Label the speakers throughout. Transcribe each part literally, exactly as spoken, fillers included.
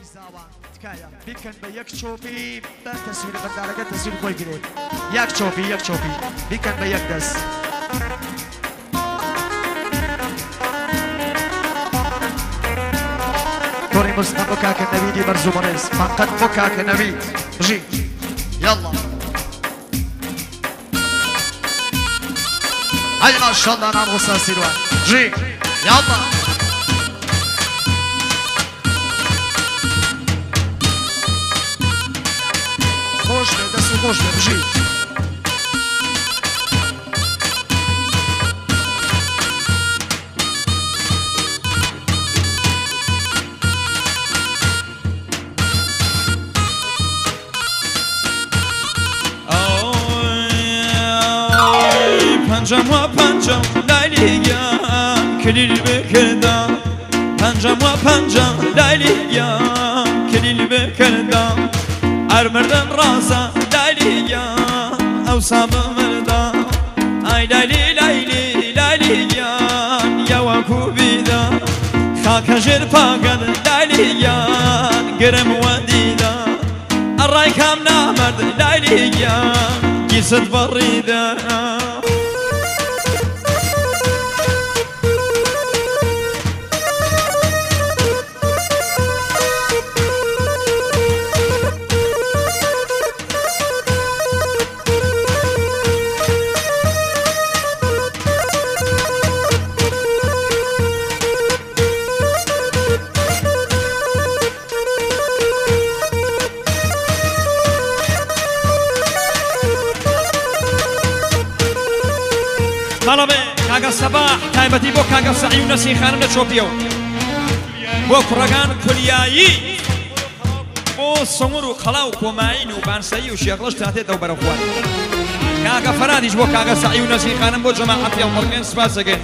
Speaker 1: زاوا تکایا بیکن به یک چوبی به تصویر بندارگه تصویر خوی گرید یک چوبی یک چوبی بیکن به یک دست توری مستم بکا که نویدی بر زمانیز فقط بکا که نوید جی یلا های ماشالله نام غصه سیروان جی یلا خوش به دست خوش به جی
Speaker 2: پنجم و پنجم لیلیام کلیل بکردم پنجم و پنجم لیلیام کلیل بکردم ار مردم رازا لیلیام او صاب مردم ای لیلی لیلی لیلیام یواکو بیدم خاک جر پاگل لیلیام گرم و دیدم الرای کم نامرد لیلیام گیست بریدم طلبه کاغا صباح تایبەتی بۆ کاغا سعی و نەسی خانم لە چۆپیەوە بۆ کوڕەکان کولیایی بۆ سەمور و خەڵاو کۆماین و بانسایی و شێغڵەش تاتێتەوە بەرە خوار کاغا فەرادیش بۆ کاغا سعی و نەسی خانم بۆ جەماعەتی هەڵمەڕگەن سپاس دەکەین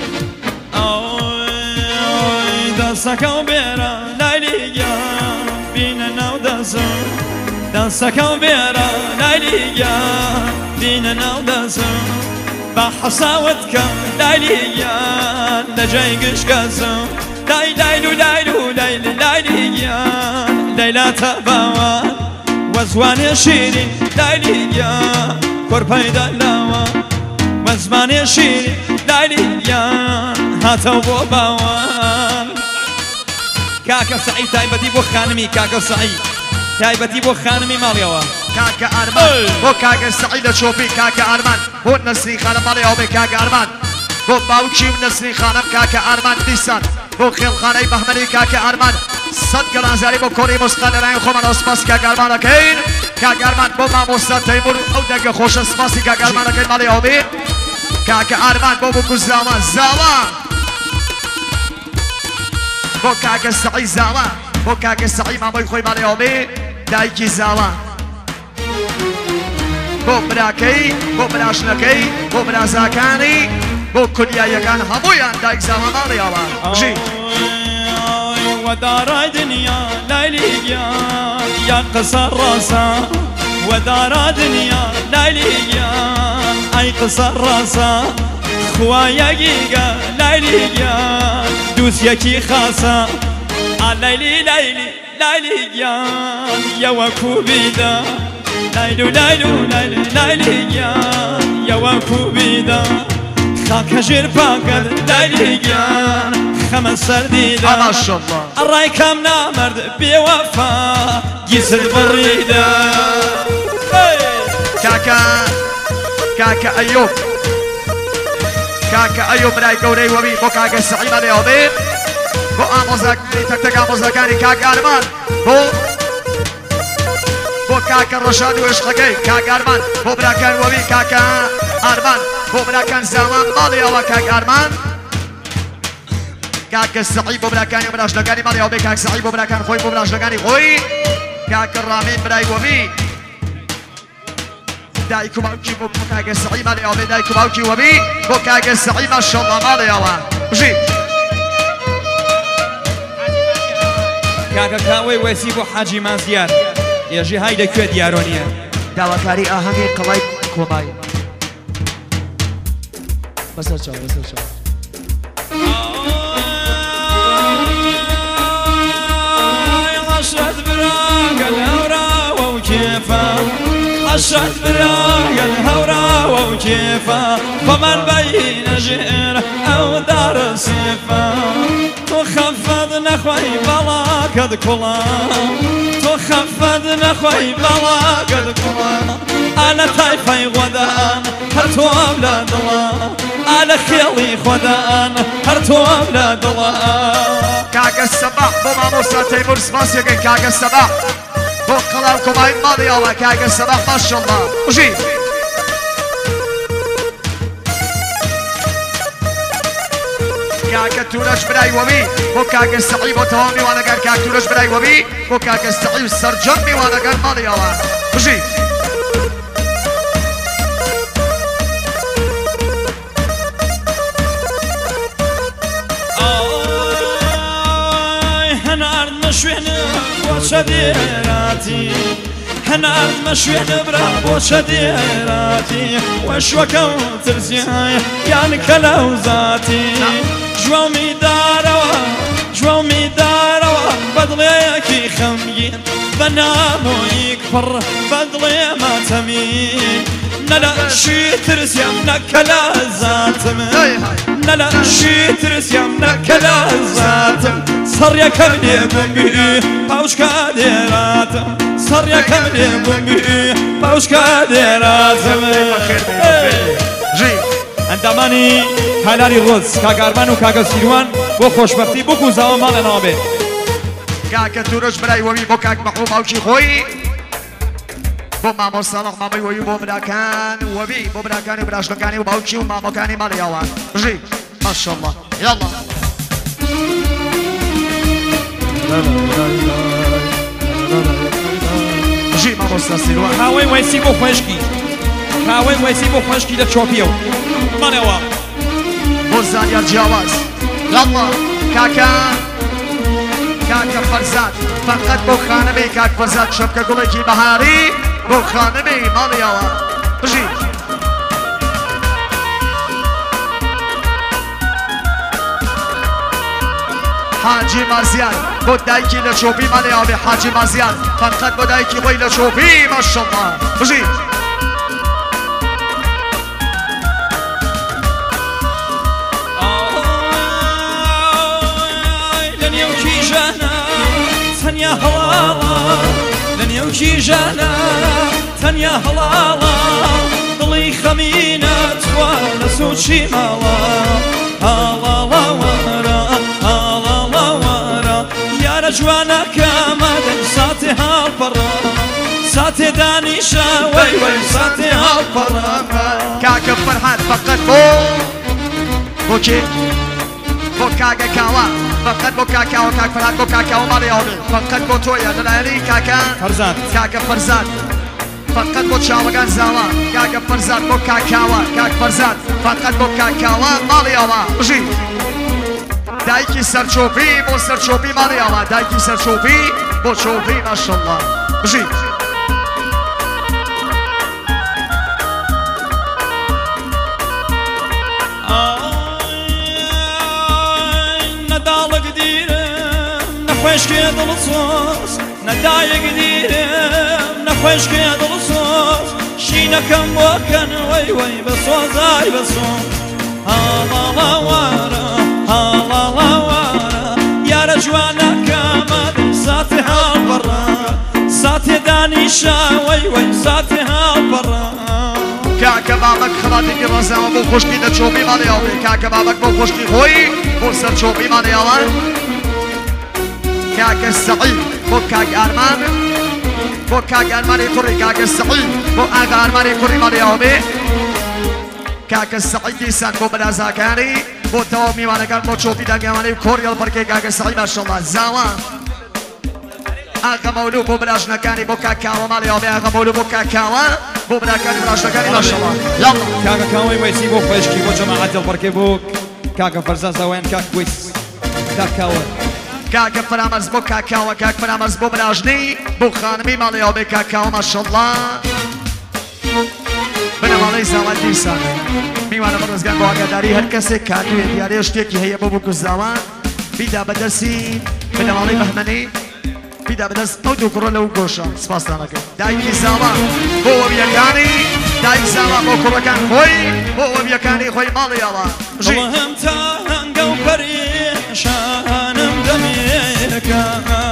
Speaker 2: دەستەکە و بێرە لایلیگیان بینە ناو دەزم دەستەکە و بێرە لایلیگیان بینە ناو دەزم بحصاوتك ليليان لجاي قشقاسم لاي لايلو لايلو لايلي لايليان ليلى تباوان وزوان شيرين لايليان كورباي دلاوان وزوان شيرين لايليان هاتو بوباوان كاكا سعيد تايبتي بو خانمي كاكا سعيد تايبتي بو خانمي ماليوا
Speaker 1: كاكا أرمان بو كاكا سعيد شوفي كاكا أرمان بو نسري خانم مالي أوبي كاكا أرمان بو باوشي ونسري خانم كاكا أرمان ديسان بو خيل خاني بحملي كاكا أرمان صدق الأنزاري بو كوري مسقال رأيين خومن أسباس كاكا أرمان أكين كاكا أرمان بو ماموسا تيمور أو دقا خوش أسباسي كاكا أرمان أكين مالي أوبي كاكا أرمان بو بو زاما زاما بو كاكا سعيد زاما بو كاكا سعيد ماموي خوي مالي أوبي دايكي زاما بۆ براکەی بۆ براشنەکەی بۆ برازاکانی بۆ کولیایەکان هەموویان دایک زاوا ماڵیاوە ژی
Speaker 2: وەدارای دنیا لایلیگیان یان قسە ڕاستە وەدارا دنیا لایلیگیان ئەی قسە ڕاستە خوا یەکیگە لایلیگیان دووسیەکی خاسە ئا لایلی لایلی لایلیگیان یەوەکو بیدە لایلو لایلو لایلی لایلیگیان یەوەکو بیدە خاکە ژێر پاکەر لایلیگیان خەمە سەردیدا ئەڕای کام نامەرد بێوەفا گیسر بڕیدا
Speaker 1: کاکە کاکە ئەیوب کاکە ئەیوب برای گەورەی وەبی بۆ کاکە سەعیمە لێوەبێ بۆ ئامۆزاکانی تەک ئامۆزەکانی کاکە ئارمان بۆ بۆ کاکە ڕەشاد و عشقەکەی کاکە ئارمان بۆ براکان وەبی کاکە ئارمان بۆ براکان زامان ماڵیەوە کاکە ئارمان کاکە سەعی بۆ براکانی و براشنەکانی ماڵیەوە بێ کاکە سەعی بۆ براکان خۆی بۆ براشنەکانی خۆی کاکە ڕامین برای وەبی دایک و باوکی بۆ کاکە سەعی ماڵیەوە بێ دایک و باوکی وەبی بۆ کاکە سەعی ماشەڵڵا ماڵیەوە بژی
Speaker 2: کاکە کاوەی وەسی بۆ حاجی مازیار ێژی های لەکوێ دیارۆنیە
Speaker 1: داواکاری ئاهەنگی قەڵای کۆمای بەسەر چاو بەسەر چاو
Speaker 2: عشق برايا الهورا وكيفا فمن بين جير أو دار سيفا تخفض نخوي بلا قد كلا تخفض نخوي بلا قد كلا أنا تايفي غدان هرتو أولاد الله أنا خيلي خدان هرتو أولاد الله
Speaker 1: كاك السباح بما موسى تيمور سباس يقين كاك السباح وقلالكم عين ماضي الله كاك السباح ما شاء الله وجي كاك تورش براي وبي وكاك السعيب وتوامي وانا قال كاك تورش براي وبي وكاك السعيب سرجمي وانا قال ماضي الله وجي
Speaker 2: مشوين وشديراتي هنا مشوين برا وشديراتي وشوكو ترزياي يعني كلاو ذاتي جوامي داروا جوامي داروا بدليكي خمين بنامو يكبر بدلي ما تمين نلا شي ترزيام نكلا ذاتم نلا شي ترزيام نكلا ذاتم صار يا كمني بومي باوش كاديراتم صار يا كمني بومي باوش كاديراتم
Speaker 1: جي
Speaker 2: انداماني هلالي روز كاغارمان و كاغا سيروان بو خوشبختي بو كوزاو مال نابه
Speaker 1: كاك تورش براي وبي بو كاك محبوب اوشي خوي بو مامو صالح مامي وبي بو براكان وبي بو براكان وبراشلكاني وباوشي ومامو كاني مال يوان جي ما شاء الله يلا جي مامو سيروان
Speaker 2: هاوي ويسي بو خوشكي هاوي ويسي بو خوشكي لتشوبيو مال يوان
Speaker 1: بوزانيا الجواز يلا كاكا كاكا فرزاد فقط بو خانمي كاك فرزاد شبكة قوليكي بهاري بو خانمي مالي يلا بجي حاجي مازيان بو دايكي لشوبي مالي يابي حاجي مازيان فقط بو دايكي غوي لشوبي ما شاء الله بجي
Speaker 2: تنيا هلالا لن يوكي جانا تنيا هلالا ضلي خمينة وانا سوشي مالا هلالا ورا هلالا ورا يا رجوانا كامل ساتي هالبرا ساتي دانيشا وي وي ساتي هالبرا
Speaker 1: كاك فرحان فقط بو بوكي بو كاكا كاوا فقط بو كاكا وكاك فرحان بو كاكا ومالي يومي فقط بو تويا دلالي كاكا
Speaker 2: فرزاد
Speaker 1: كاكا فرزاد فقط بو شاوغان زاوا كاكا فرزاد بو كاكاوا كاك فرزاد فقط بو كاكاوا مالي يوما بجي دايكي سرچوبي بو سرچوبي مالي يوما دايكي سرچوبي بو چوبي ما شاء الله بجي نخوش که دل سوز ندای گدیرم نخوش که دل سوز شینکم وکن وی وی بسوزای بسوز ها لا وارا ها لا وارا یا رجوانا کامد ساتی ها برا ساتی دانیشا وی وی ساتی ها برا كاكا بابك خلاتي راسا بو خوشكي نتشوبي مالي يومي كاكا بابك بو خوشكي خوي بو سر تشوبي مالي يومي كاك السعيد بو كاك أرمان بو كاك أرماني كوري كاك السعيد بو آغا أرماني كوري مالي يومي كاك السعيد ديسان بو بلازاكاني بو توامي وانا قال بو تشوبي داقاماني كوري البركي كاك السعيد ما شاء الله زاوان آغا مولو بو بلاجنكاني بو كاكاوا مالي يومي آغا مولو بو كاكاوا بو بلاكاني بلاجنكاني ما شاء الله يلا
Speaker 2: كاكا كاوي ويسي بو خوشكي بو جماعة البركي بو كاكا فرزان زاوين كاك ويس كاكاوا
Speaker 1: كاكا فرامرز بو كاكاوا كاك فرامرز بو بلاجني بو خانمي مالي يومي كاكاوا ما شاء الله بنا مالي زاوان ديسان میوانه برزگان با آگاداری هر کسی کانوی دیاری اشتیاکی هیا بو بکو زاوان بیدا بدرسی بنا مالي بهمني بیدا بدەست ئەو دوو کوڕە لەو گۆشە سپاسدان ئەەکەم دایکی ساڵا بۆ وەبیەکانی دایک ساڵا بۆ کوڕەکان خۆی بۆ وەبیەکانی خۆی ماڵیاڵا
Speaker 2: دڵم تانگە و پەریشانم دەمێکە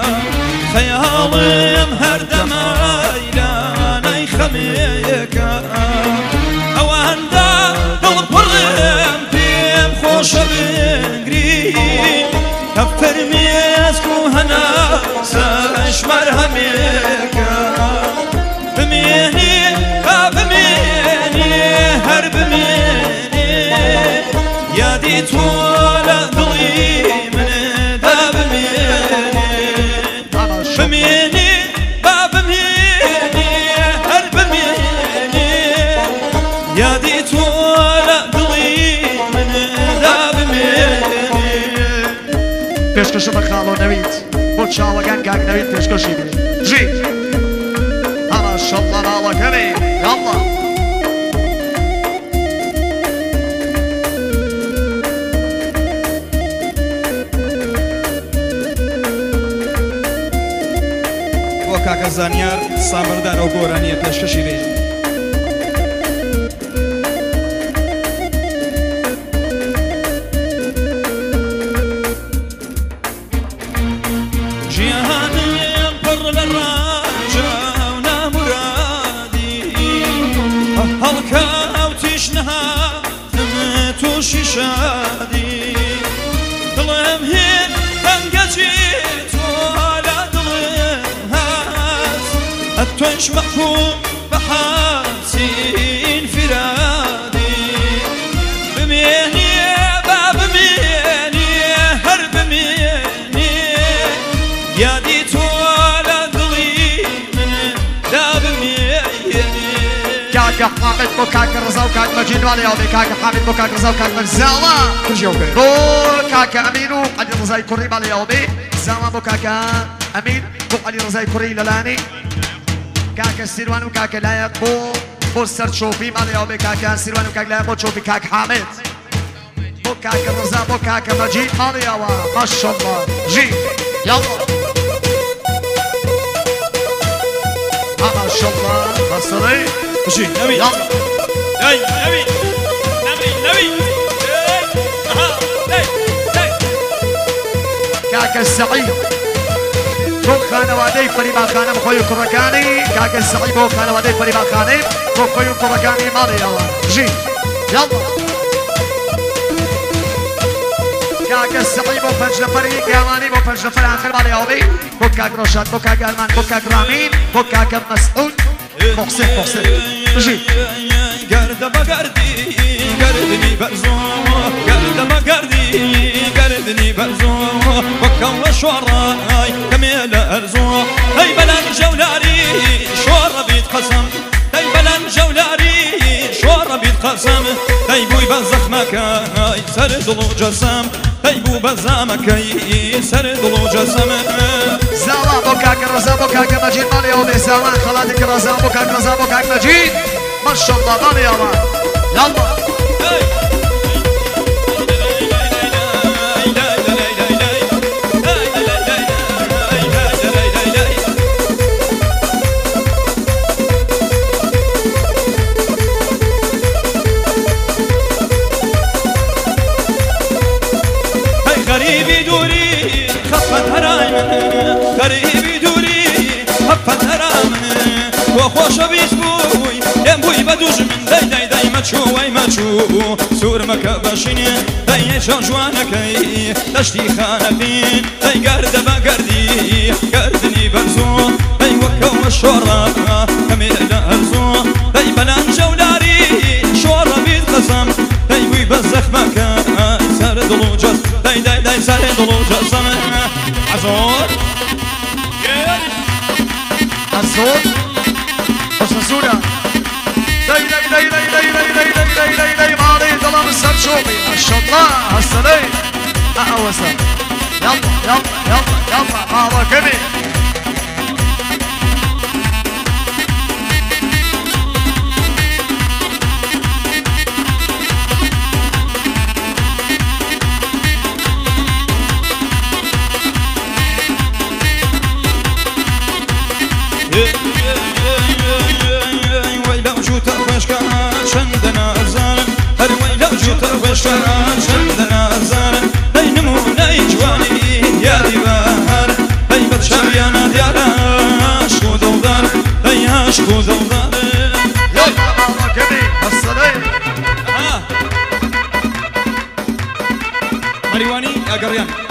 Speaker 2: خەیاڵم هەردەمە ئەیرانەی خەمێکە ئەوەندە دڵپڕم پێم خۆشە بنگری کە فەرمێسک و هەناسەش مەرهەمێکە بمێنی با بمێنی هەر بمێنی یادی تۆ لە دڵی مندا بمێنی بمێنی با بمێنی هەر بمێنی یادی تۆ لە دڵی مندا بمێنی
Speaker 1: پێشکەشە بە خاڵۆ نەویت بۆ چاوەکان کاک نەویت پێشکەشی بێ ژی ئەمە شەڵڵە ماڵەکەمی یاڵڵا
Speaker 2: بۆ کاکە زانیار سامردار ئەو گۆرانیە پێشکەشی بێ ژیانم پڕ لە ڕاجە و نامورادی هەڵکەوتیش نەهاتم تووشی شادی دڵم هێن هەنگەجی تۆ لە دڵم هەست ئەتۆیش مەحکوم بە حەبسین فرادی بمێنیە با بمێنیە هەر بمێنی یادی تۆ لە دڵی مندا بمێنی
Speaker 1: کاکە حامد بۆ کاکە ڕزا و کاک مەجید واڵی ئەوبێ کاکە حامد بۆ کاک ڕزا و کاک مەرزاوە بۆ کاکە ئەمین و عەلی ڕزای کوڕی ماڵی ئەوبێ زاوە بۆ کاکە ئەمین بۆ عەلی ڕزای کوڕی لەلانی کاکە سیروان و کاکە لایەق بۆ بۆ سەر چۆپی ماڵی ئەوبێ کاکە سیروان و کاک لایەق بۆ چۆپی کاک حامد بۆ کاکە ڕزا بۆ کاکە مەجید ماڵی ئەوە ماشەڵڵا ژی یاڵڵا ماشەڵڵا بەسەڵی
Speaker 2: ژی نەوی
Speaker 1: یاڵڵا
Speaker 2: نەوی نەوی نەوی نەوی
Speaker 1: کاکە سەعید بۆ خانەوادەی فەریباخانە بۆ خۆی و کوڕەکانی کاکە سەعید بۆ خانەوادەی فەریباخانەی بۆ خۆی و کوڕەکانی ماڵی ئەوە ژی یاڵڵا کاکە سەعید بۆ پەنج نەفەری گیاوانی بۆ پەنج نەفەر ئاخر ماڵی ئەوبێ بۆ کاک ڕۆشاد بۆ کاک ئەرمان بۆ کاک ڕامین بۆ کاکە مەسعود محسن محسن ژی
Speaker 2: گەردە بە گەردی گەردنی بەرزۆ گەردە بە گەردی گەردنی بەرزۆ وەکەو لە شۆڕای کەمێ لە ئەرزۆ هەی بەلەن ژەولاری شۆڕە بیت قەسەم هەی بەلەن ژەولاری شۆڕە بیت قەسەم هەی بووی بە زەخمەکەی سەر دڵ و جەسەم هەی بوو بە زامەکەی سەر دڵ و جەسەم
Speaker 1: زاوا بۆ کاکە ڕزا بۆ کاکە مەجید ماڵی ئەوبێ زاوان خەڵاتێکی ڕزا بۆ کاک ڕزا بۆ کاک مەجید ماشەڵڵا ماڵی ئەوە یاڵڵا
Speaker 2: غريبي دوري خفت هرام غريبي دوري خفت هرام وخوش بيش بوي يم بوي بدوج من داي داي داي ماتشو واي ماتشو سور مكا باشيني داي شون جوانكي دشتي خانفين داي قرد با قردي قردني برزو داي وكو الشورى كميل الارزو داي بلان جولاري شورى بيت قسم داي وي بزخ مكا سار دلو جس داي داي داي سار دلو جسم عزور
Speaker 1: عزور وسنسورة داي داي داي داي داي داي داي داي داي داي داي مالي ظلام السر شوقي ما شاء الله هالسلام أعوسا يلا يلا يلا يلا هذا كبير
Speaker 3: ويلو جوتا خوشكا شندنا أرزانا هر ويلو جوتا خوشكا شندنا أرزانا أي نمونا جواني دياري بهار أي بتشابيانا ديارا عشقو دودار أي عشقو دودار
Speaker 1: يلا بابا كبير الصلاة
Speaker 2: مريواني يا قريان